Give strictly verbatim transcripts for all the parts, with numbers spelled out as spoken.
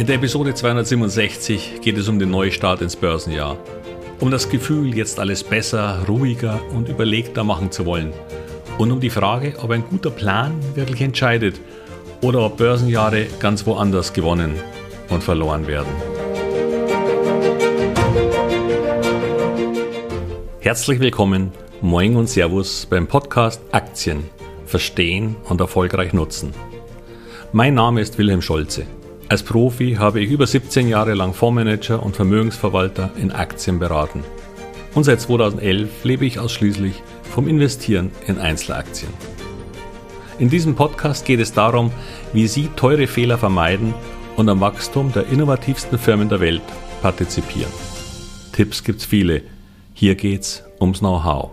In der Episode zweihundertsiebenundsechzig geht es um den Neustart ins Börsenjahr. Um das Gefühl, jetzt alles besser, ruhiger und überlegter machen zu wollen. Und um die Frage, ob ein guter Plan wirklich entscheidet oder ob Börsenjahre ganz woanders gewonnen und verloren werden. Herzlich willkommen, moin und Servus beim Podcast Aktien verstehen und erfolgreich nutzen. Mein Name ist Wilhelm Scholze. Als Profi habe ich über siebzehn Jahre lang Fondsmanager und Vermögensverwalter in Aktien beraten. Und seit zweitausendelf lebe ich ausschließlich vom Investieren in Einzelaktien. In diesem Podcast geht es darum, wie Sie teure Fehler vermeiden und am Wachstum der innovativsten Firmen der Welt partizipieren. Tipps gibt's viele. Hier geht's ums Know-how.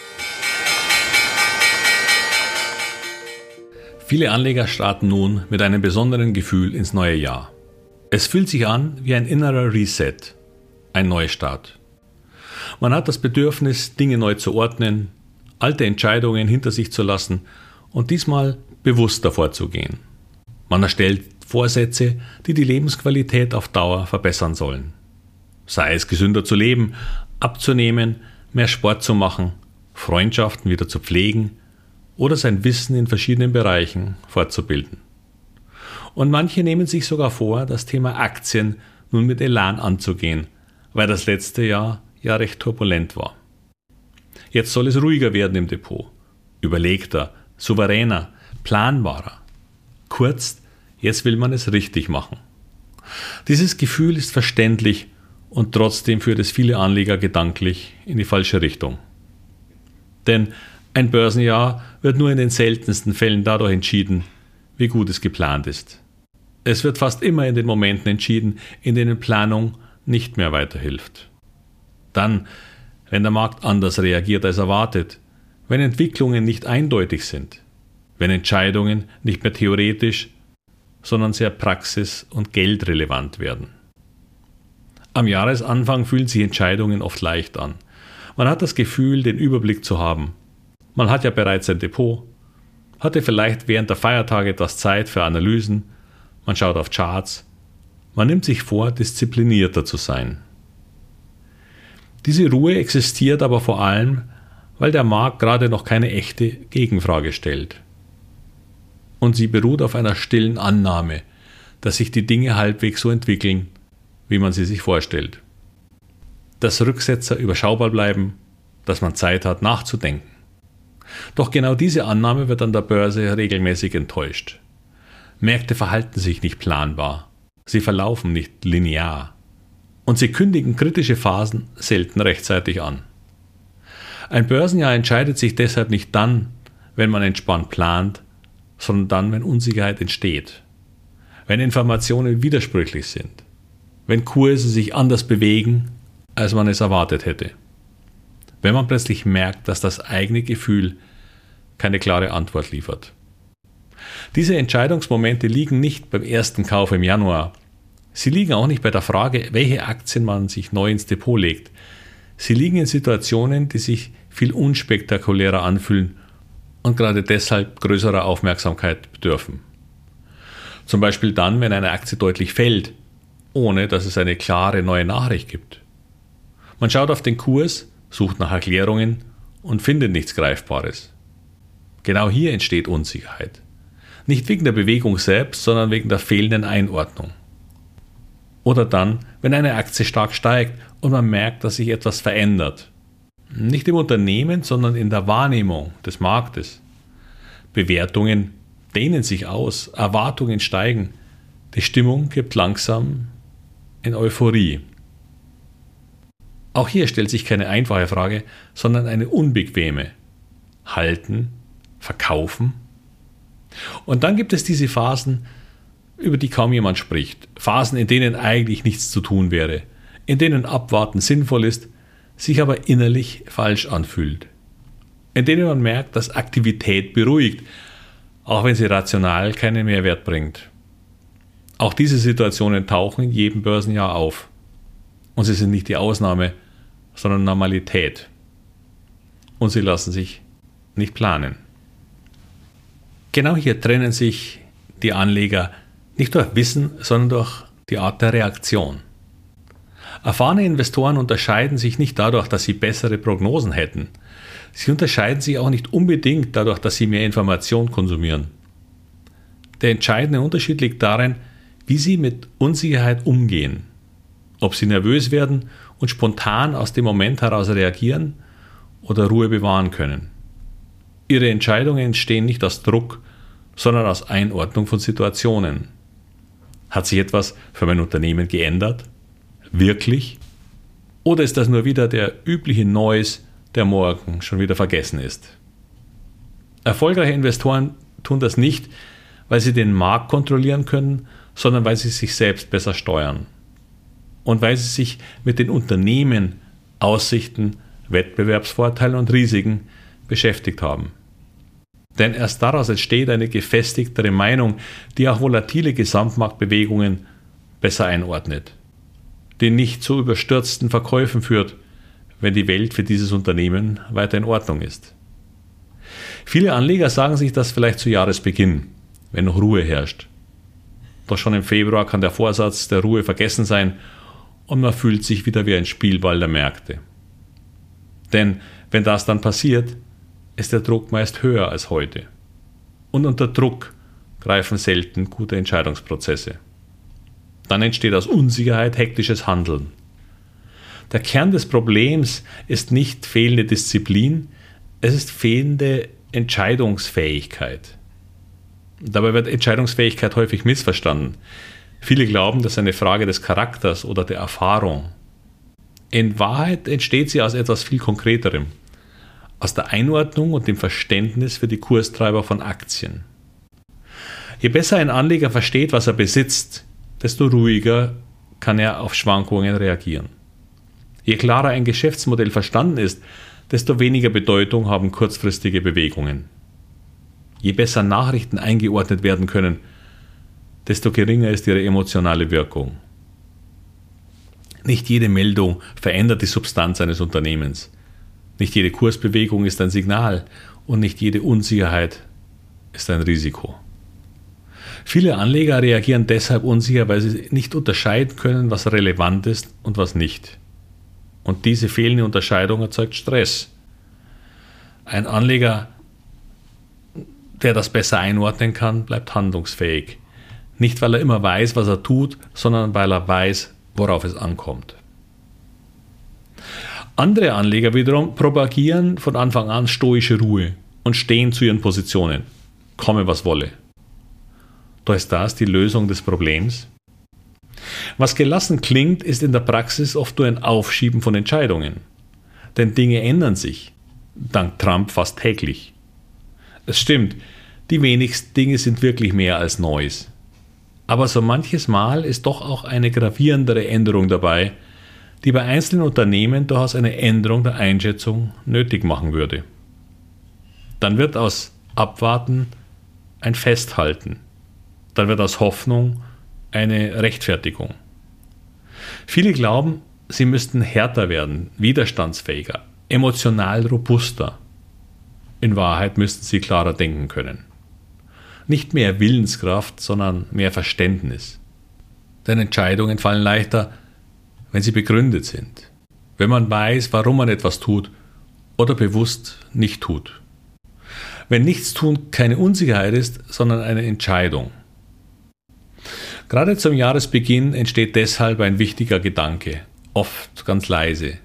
Viele Anleger starten nun mit einem besonderen Gefühl ins neue Jahr. Es fühlt sich an wie ein innerer Reset, ein Neustart. Man hat das Bedürfnis, Dinge neu zu ordnen, alte Entscheidungen hinter sich zu lassen und diesmal bewusster vorzugehen. Man erstellt Vorsätze, die die Lebensqualität auf Dauer verbessern sollen. Sei es gesünder zu leben, abzunehmen, mehr Sport zu machen, Freundschaften wieder zu pflegen oder sein Wissen in verschiedenen Bereichen fortzubilden. Und manche nehmen sich sogar vor, das Thema Aktien nun mit Elan anzugehen, weil das letzte Jahr ja recht turbulent war. Jetzt soll es ruhiger werden im Depot, überlegter, souveräner, planbarer. Kurz, jetzt will man es richtig machen. Dieses Gefühl ist verständlich und trotzdem führt es viele Anleger gedanklich in die falsche Richtung. Denn ein Börsenjahr wird nur in den seltensten Fällen dadurch entschieden, wie gut es geplant ist. Es wird fast immer in den Momenten entschieden, in denen Planung nicht mehr weiterhilft. Dann, wenn der Markt anders reagiert als erwartet, wenn Entwicklungen nicht eindeutig sind, wenn Entscheidungen nicht mehr theoretisch, sondern sehr praxis- und geldrelevant werden. Am Jahresanfang fühlen sich Entscheidungen oft leicht an. Man hat das Gefühl, den Überblick zu haben. Man hat ja bereits ein Depot, hatte vielleicht während der Feiertage etwas Zeit für Analysen, man schaut auf Charts, man nimmt sich vor, disziplinierter zu sein. Diese Ruhe existiert aber vor allem, weil der Markt gerade noch keine echte Gegenfrage stellt. Und sie beruht auf einer stillen Annahme, dass sich die Dinge halbwegs so entwickeln, wie man sie sich vorstellt. Dass Rücksetzer überschaubar bleiben, dass man Zeit hat nachzudenken. Doch genau diese Annahme wird an der Börse regelmäßig enttäuscht. Märkte verhalten sich nicht planbar, sie verlaufen nicht linear und sie kündigen kritische Phasen selten rechtzeitig an. Ein Börsenjahr entscheidet sich deshalb nicht dann, wenn man entspannt plant, sondern dann, wenn Unsicherheit entsteht, wenn Informationen widersprüchlich sind, wenn Kurse sich anders bewegen, als man es erwartet hätte. Wenn man plötzlich merkt, dass das eigene Gefühl keine klare Antwort liefert. Diese Entscheidungsmomente liegen nicht beim ersten Kauf im Januar. Sie liegen auch nicht bei der Frage, welche Aktien man sich neu ins Depot legt. Sie liegen in Situationen, die sich viel unspektakulärer anfühlen und gerade deshalb größerer Aufmerksamkeit bedürfen. Zum Beispiel dann, wenn eine Aktie deutlich fällt, ohne dass es eine klare neue Nachricht gibt. Man schaut auf den Kurs, sucht nach Erklärungen und findet nichts Greifbares. Genau hier entsteht Unsicherheit. Nicht wegen der Bewegung selbst, sondern wegen der fehlenden Einordnung. Oder dann, wenn eine Aktie stark steigt und man merkt, dass sich etwas verändert. Nicht im Unternehmen, sondern in der Wahrnehmung des Marktes. Bewertungen dehnen sich aus, Erwartungen steigen. Die Stimmung kippt langsam in Euphorie. Auch hier stellt sich keine einfache Frage, sondern eine unbequeme. Halten, verkaufen. Und dann gibt es diese Phasen, über die kaum jemand spricht. Phasen, in denen eigentlich nichts zu tun wäre, in denen Abwarten sinnvoll ist, sich aber innerlich falsch anfühlt. In denen man merkt, dass Aktivität beruhigt, auch wenn sie rational keinen Mehrwert bringt. Auch diese Situationen tauchen in jedem Börsenjahr auf. Und sie sind nicht die Ausnahme, sondern Normalität. Und sie lassen sich nicht planen. Genau hier trennen sich die Anleger nicht durch Wissen, sondern durch die Art der Reaktion. Erfahrene Investoren unterscheiden sich nicht dadurch, dass sie bessere Prognosen hätten. Sie unterscheiden sich auch nicht unbedingt dadurch, dass sie mehr Information konsumieren. Der entscheidende Unterschied liegt darin, wie sie mit Unsicherheit umgehen. Ob sie nervös werden und spontan aus dem Moment heraus reagieren oder Ruhe bewahren können. Ihre Entscheidungen entstehen nicht aus Druck, sondern aus Einordnung von Situationen. Hat sich etwas für mein Unternehmen geändert? Wirklich? Oder ist das nur wieder der übliche Noise, der morgen schon wieder vergessen ist? Erfolgreiche Investoren tun das nicht, weil sie den Markt kontrollieren können, sondern weil sie sich selbst besser steuern. Und weil sie sich mit den Unternehmen, Aussichten, Wettbewerbsvorteilen und Risiken beschäftigt haben. Denn erst daraus entsteht eine gefestigtere Meinung, die auch volatile Gesamtmarktbewegungen besser einordnet, die nicht zu überstürzten Verkäufen führt, wenn die Welt für dieses Unternehmen weiter in Ordnung ist. Viele Anleger sagen sich das vielleicht zu Jahresbeginn, wenn noch Ruhe herrscht. Doch schon im Februar kann der Vorsatz der Ruhe vergessen sein und man fühlt sich wieder wie ein Spielball der Märkte. Denn wenn das dann passiert, ist der Druck meist höher als heute. Und unter Druck greifen selten gute Entscheidungsprozesse. Dann entsteht aus Unsicherheit hektisches Handeln. Der Kern des Problems ist nicht fehlende Disziplin, es ist fehlende Entscheidungsfähigkeit. Dabei wird Entscheidungsfähigkeit häufig missverstanden. Viele glauben, das sei eine Frage des Charakters oder der Erfahrung. In Wahrheit entsteht sie aus etwas viel Konkreterem, aus der Einordnung und dem Verständnis für die Kurstreiber von Aktien. Je besser ein Anleger versteht, was er besitzt, desto ruhiger kann er auf Schwankungen reagieren. Je klarer ein Geschäftsmodell verstanden ist, desto weniger Bedeutung haben kurzfristige Bewegungen. Je besser Nachrichten eingeordnet werden können, desto geringer ist ihre emotionale Wirkung. Nicht jede Meldung verändert die Substanz eines Unternehmens. Nicht jede Kursbewegung ist ein Signal und nicht jede Unsicherheit ist ein Risiko. Viele Anleger reagieren deshalb unsicher, weil sie nicht unterscheiden können, was relevant ist und was nicht. Und diese fehlende Unterscheidung erzeugt Stress. Ein Anleger, der das besser einordnen kann, bleibt handlungsfähig. Nicht, weil er immer weiß, was er tut, sondern weil er weiß, worauf es ankommt. Andere Anleger wiederum propagieren von Anfang an stoische Ruhe und stehen zu ihren Positionen, komme was wolle. Doch ist das die Lösung des Problems? Was gelassen klingt, ist in der Praxis oft nur ein Aufschieben von Entscheidungen. Denn Dinge ändern sich, dank Trump fast täglich. Es stimmt, die wenigsten Dinge sind wirklich mehr als Neues. Aber so manches Mal ist doch auch eine gravierendere Änderung dabei, die bei einzelnen Unternehmen durchaus eine Änderung der Einschätzung nötig machen würde. Dann wird aus Abwarten ein Festhalten. Dann wird aus Hoffnung eine Rechtfertigung. Viele glauben, sie müssten härter werden, widerstandsfähiger, emotional robuster. In Wahrheit müssten sie klarer denken können. Nicht mehr Willenskraft, sondern mehr Verständnis. Denn Entscheidungen fallen leichter, wenn sie begründet sind. Wenn man weiß, warum man etwas tut oder bewusst nicht tut. Wenn Nichtstun keine Unsicherheit ist, sondern eine Entscheidung. Gerade zum Jahresbeginn entsteht deshalb ein wichtiger Gedanke, oft ganz leise.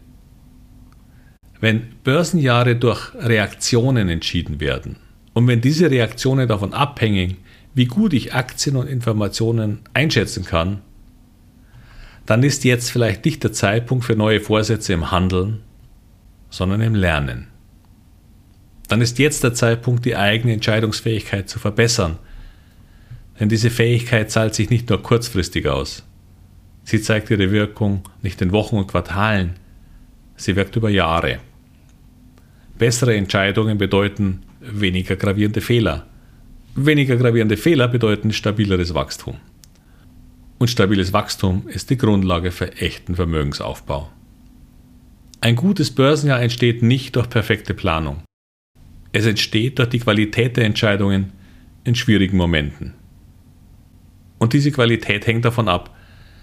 Wenn Börsenjahre durch Reaktionen entschieden werden und wenn diese Reaktionen davon abhängen, wie gut ich Aktien und Informationen einschätzen kann, dann ist jetzt vielleicht nicht der Zeitpunkt für neue Vorsätze im Handeln, sondern im Lernen. Dann ist jetzt der Zeitpunkt, die eigene Entscheidungsfähigkeit zu verbessern. Denn diese Fähigkeit zahlt sich nicht nur kurzfristig aus. Sie zeigt ihre Wirkung nicht in Wochen und Quartalen, sie wirkt über Jahre. Bessere Entscheidungen bedeuten weniger gravierende Fehler. Weniger gravierende Fehler bedeuten stabileres Wachstum. Und stabiles Wachstum ist die Grundlage für echten Vermögensaufbau. Ein gutes Börsenjahr entsteht nicht durch perfekte Planung. Es entsteht durch die Qualität der Entscheidungen in schwierigen Momenten. Und diese Qualität hängt davon ab,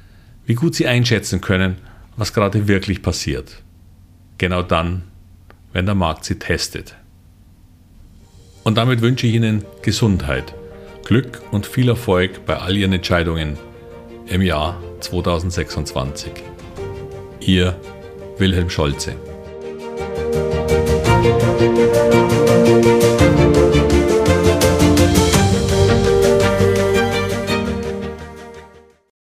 wie gut Sie einschätzen können, was gerade wirklich passiert. Genau dann, wenn der Markt Sie testet. Und damit wünsche ich Ihnen Gesundheit, Glück und viel Erfolg bei all Ihren Entscheidungen im Jahr zweitausendsechsundzwanzig. Ihr Wilhelm Scholze.